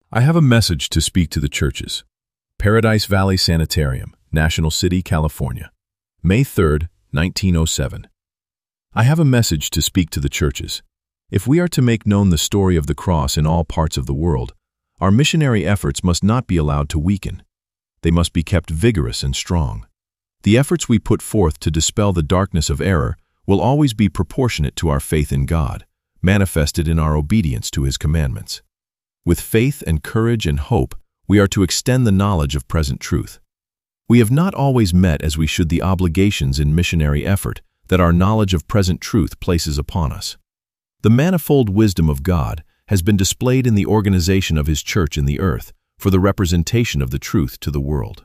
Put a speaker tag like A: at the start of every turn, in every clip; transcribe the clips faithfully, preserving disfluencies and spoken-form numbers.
A: I have a message to speak to the churches. Paradise Valley Sanitarium, National City, California, May third, nineteen oh seven. I have a message to speak to the churches. If we are to make known the story of the cross in all parts of the world, our missionary efforts must not be allowed to weaken. They must be kept vigorous and strong. The efforts we put forth to dispel the darkness of error will always be proportionate to our faith in God, manifested in our obedience to His commandments. With faith and courage and hope, we are to extend the knowledge of present truth. We have not always met as we should the obligations in missionary effort that our knowledge of present truth places upon us. The manifold wisdom of God has been displayed in the organization of His church in the earth for the representation of the truth to the world.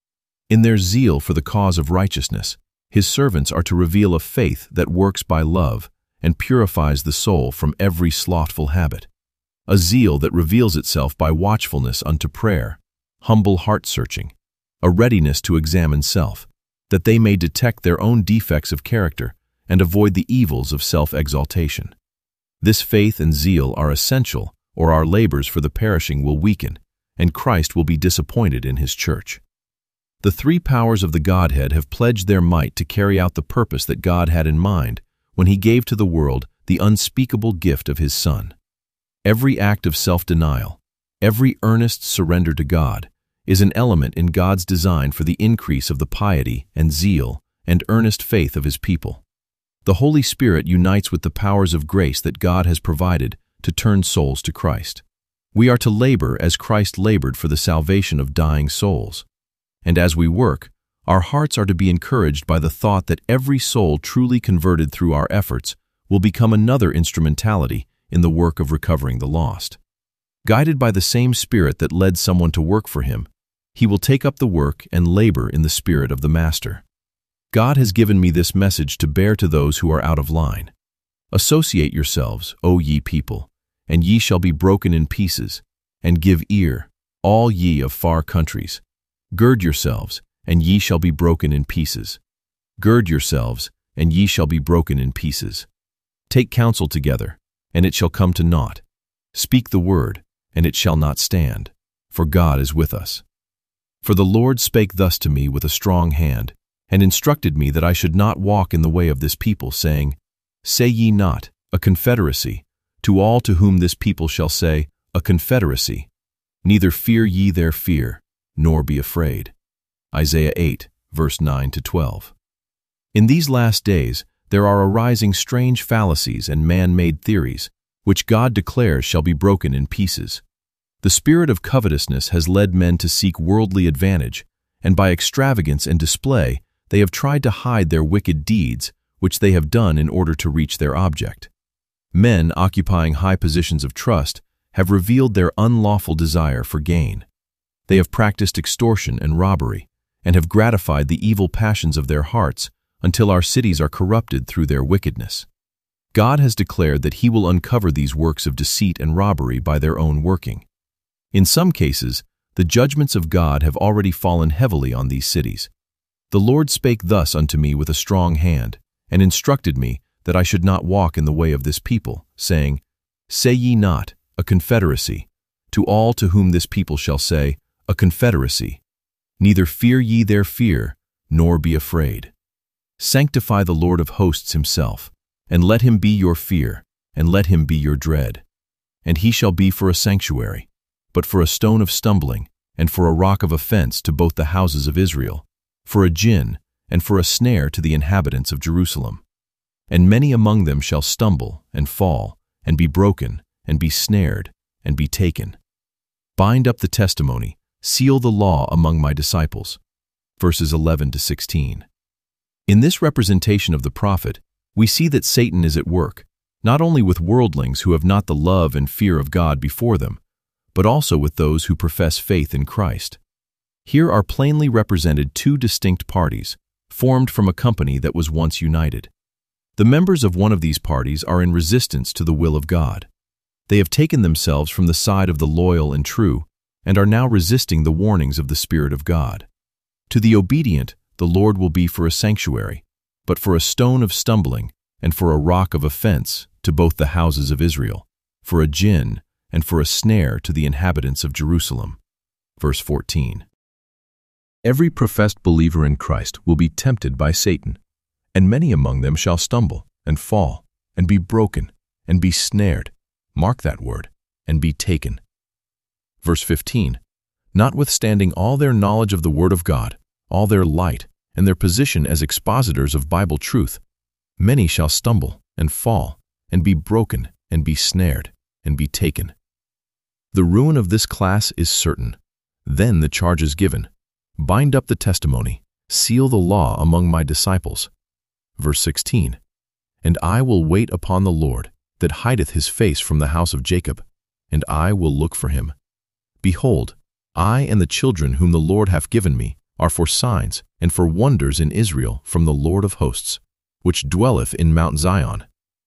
A: In their zeal for the cause of righteousness, His servants are to reveal a faith that works by love and purifies the soul from every slothful habit, a zeal that reveals itself by watchfulness unto prayer, humble heart-searching, a readiness to examine self, that they may detect their own defects of character and avoid the evils of self-exaltation. This faith and zeal are essential, or our labors for the perishing will weaken, and Christ will be disappointed in His church. The three powers of the Godhead have pledged their might to carry out the purpose that God had in mind when He gave to the world the unspeakable gift of His Son. Every act of self-denial, every earnest surrender to God, is an element in God's design for the increase of the piety and zeal and earnest faith of His people. The Holy Spirit unites with the powers of grace that God has provided to turn souls to Christ. We are to labor as Christ labored for the salvation of dying souls. And as we work, our hearts are to be encouraged by the thought that every soul truly converted through our efforts will become another instrumentality in the work of recovering the lost. Guided by the same Spirit that led someone to work for Him, he will take up the work and labor in the Spirit of the Master. God has given me this message to bear to those who are out of line. Associate yourselves, O ye people, and ye shall be broken in pieces, and give ear, all ye of far countries. Gird yourselves, and ye shall be broken in pieces. Gird yourselves, and ye shall be broken in pieces. Take counsel together, and it shall come to naught. Speak the word, and it shall not stand, for God is with us. For the Lord spake thus to me with a strong hand, and instructed me that I should not walk in the way of this people, saying, Say ye not, a confederacy, to all to whom this people shall say, a confederacy. Neither fear ye their fear, nor be afraid. Isaiah eight, verse nine to twelve. In these last days, there are arising strange fallacies and man-made theories, which God declares shall be broken in pieces. The spirit of covetousness has led men to seek worldly advantage, and by extravagance and display, they have tried to hide their wicked deeds, which they have done in order to reach their object. Men occupying high positions of trust have revealed their unlawful desire for gain. They have practiced extortion and robbery, and have gratified the evil passions of their hearts until our cities are corrupted through their wickedness. God has declared that He will uncover these works of deceit and robbery by their own working. In some cases, the judgments of God have already fallen heavily on these cities. The Lord spake thus unto me with a strong hand, and instructed me that I should not walk in the way of this people, saying, Say ye not, a confederacy, to all to whom this people shall say, a confederacy. Neither fear ye their fear, nor be afraid. Sanctify the Lord of hosts Himself, and let Him be your fear, and let Him be your dread. And He shall be for a sanctuary, but for a stone of stumbling, and for a rock of offense to both the houses of Israel, for a gin, and for a snare to the inhabitants of Jerusalem. And many among them shall stumble, and fall, and be broken, and be snared, and be taken. Bind up the testimony, seal the law among my disciples. Verses eleven to sixteen. In this representation of the prophet, we see that Satan is at work, not only with worldlings who have not the love and fear of God before them, but also with those who profess faith in Christ. Here are plainly represented two distinct parties, formed from a company that was once united. The members of one of these parties are in resistance to the will of God. They have taken themselves from the side of the loyal and true, and are now resisting the warnings of the Spirit of God. To the obedient, the Lord will be for a sanctuary, but for a stone of stumbling, and for a rock of offense to both the houses of Israel, for a gin, and for a snare to the inhabitants of Jerusalem. Verse fourteen. Every professed believer in Christ will be tempted by Satan, and many among them shall stumble, and fall, and be broken, and be snared, mark that word, and be taken. Verse fifteen. Notwithstanding all their knowledge of the Word of God, all their light, and their position as expositors of Bible truth, many shall stumble, and fall, and be broken, and be snared, and be taken. The ruin of this class is certain. Then the charge is given, bind up the testimony, seal the law among my disciples. Verse sixteen. And I will wait upon the Lord, that hideth his face from the house of Jacob, and I will look for him. Behold, I and the children whom the Lord hath given me are for signs and for wonders in Israel from the Lord of hosts, which dwelleth in Mount Zion.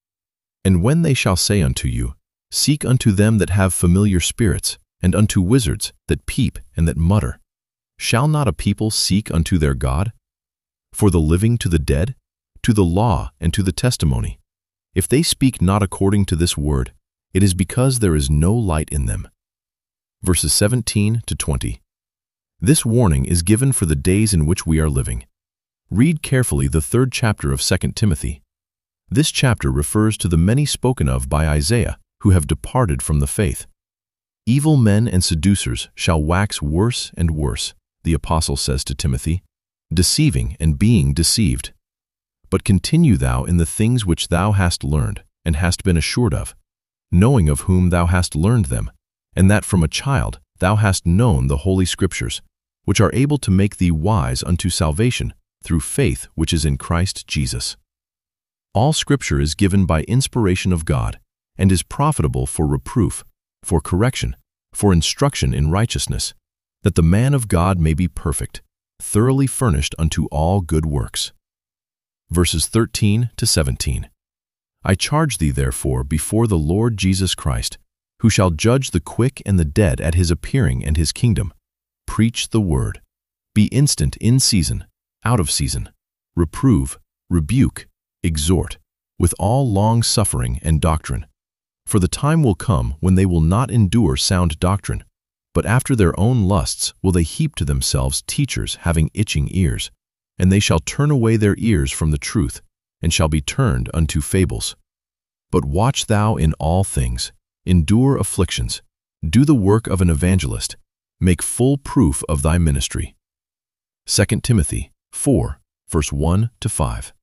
A: And when they shall say unto you, Seek unto them that have familiar spirits, and unto wizards that peep and that mutter, shall not a people seek unto their God? For the living to the dead, to the law and to the testimony. If they speak not according to this word, it is because there is no light in them. Verses seventeen to twenty. This warning is given for the days in which we are living. Read carefully the third chapter of Second Timothy. This chapter refers to the many spoken of by Isaiah who have departed from the faith. Evil men and seducers shall wax worse and worse, the apostle says to Timothy, deceiving and being deceived. But continue thou in the things which thou hast learned and hast been assured of, knowing of whom thou hast learned them, and that from a child thou hast known the holy Scriptures, which are able to make thee wise unto salvation through faith which is in Christ Jesus. All Scripture is given by inspiration of God, and is profitable for reproof, for correction, for instruction in righteousness, that the man of God may be perfect, thoroughly furnished unto all good works. Verses thirteen to seventeen. I charge thee therefore before the Lord Jesus Christ, who shall judge the quick and the dead at his appearing and his kingdom. Preach the word. Be instant in season, out of season. Reprove, rebuke, exhort, with all long-suffering and doctrine. For the time will come when they will not endure sound doctrine, but after their own lusts will they heap to themselves teachers having itching ears, and they shall turn away their ears from the truth, and shall be turned unto fables. But watch thou in all things, endure afflictions, do the work of an evangelist, make full proof of thy ministry. Second Timothy four, verse one to five.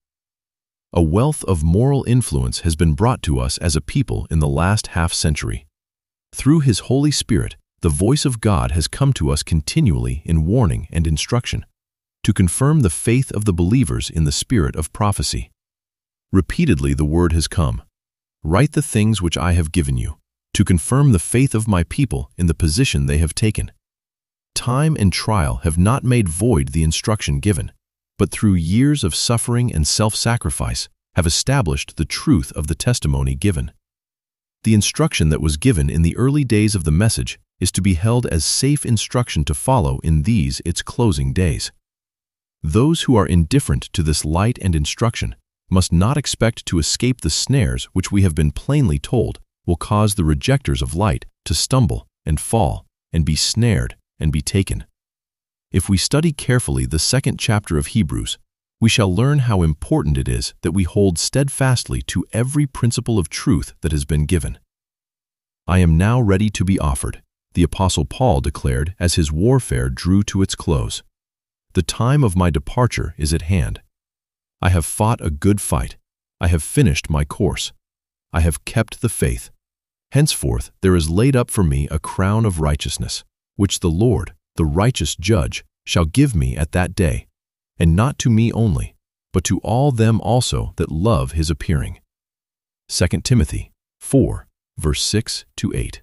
A: A wealth of moral influence has been brought to us as a people in the last half-century. Through His Holy Spirit, the voice of God has come to us continually in warning and instruction, to confirm the faith of the believers in the spirit of prophecy. Repeatedly the word has come, Write the things which I have given you, to confirm the faith of my people in the position they have taken. Time and trial have not made void the instruction given, but through years of suffering and self-sacrifice have established the truth of the testimony given. The instruction that was given in the early days of the message is to be held as safe instruction to follow in these its closing days. Those who are indifferent to this light and instruction must not expect to escape the snares which we have been plainly told will cause the rejectors of light to stumble and fall and be snared and be taken. If we study carefully the second chapter of Hebrews, we shall learn how important it is that we hold steadfastly to every principle of truth that has been given. I am now ready to be offered, the Apostle Paul declared as his warfare drew to its close. The time of my departure is at hand. I have fought a good fight. I have finished my course. I have kept the faith. Henceforth there is laid up for me a crown of righteousness, which the Lord, the righteous judge, shall give me at that day, and not to me only, but to all them also that love his appearing. Second Timothy four, verse six to eight.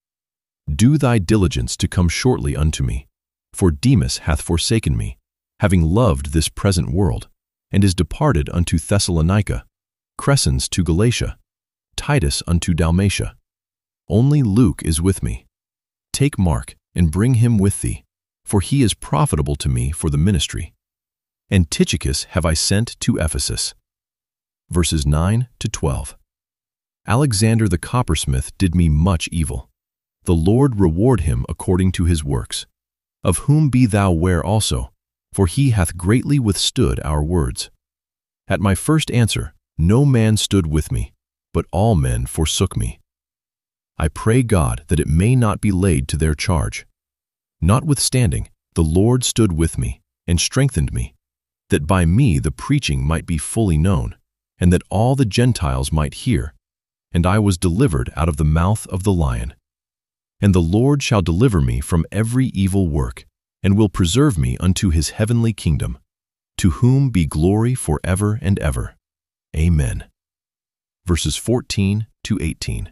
A: Do thy diligence to come shortly unto me, for Demas hath forsaken me, having loved this present world, and is departed unto Thessalonica, Crescens to Galatia, Titus unto Dalmatia. Only Luke is with me. Take Mark, and bring him with thee, for he is profitable to me for the ministry. And Tychicus have I sent to Ephesus. Verses nine to twelve. Alexander the coppersmith did me much evil, the Lord reward him according to his works. Of whom be thou ware also, for he hath greatly withstood our words. At my first answer, no man stood with me, but all men forsook me. I pray God that it may not be laid to their charge. Notwithstanding, the Lord stood with me, and strengthened me, that by me the preaching might be fully known, and that all the Gentiles might hear, and I was delivered out of the mouth of the lion. And the Lord shall deliver me from every evil work, and will preserve me unto his heavenly kingdom, to whom be glory forever and ever. Amen. Verses fourteen to eighteen.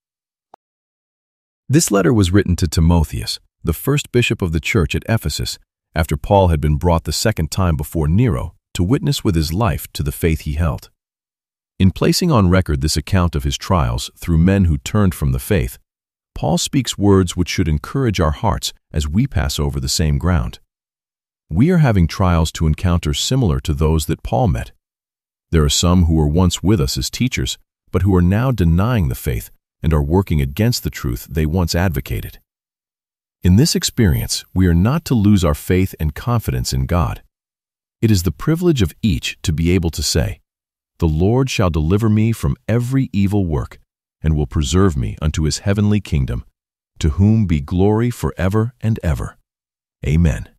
A: This letter was written to Timotheus, the first bishop of the church at Ephesus, after Paul had been brought the second time before Nero to witness with his life to the faith he held. In placing on record this account of his trials through men who turned from the faith, Paul speaks words which should encourage our hearts as we pass over the same ground. We are having trials to encounter similar to those that Paul met. There are some who were once with us as teachers, but who are now denying the faith and are working against the truth they once advocated. In this experience, we are not to lose our faith and confidence in God. It is the privilege of each to be able to say, "The Lord shall deliver me from every evil work, and will preserve me unto his heavenly kingdom, to whom be glory forever and ever. Amen."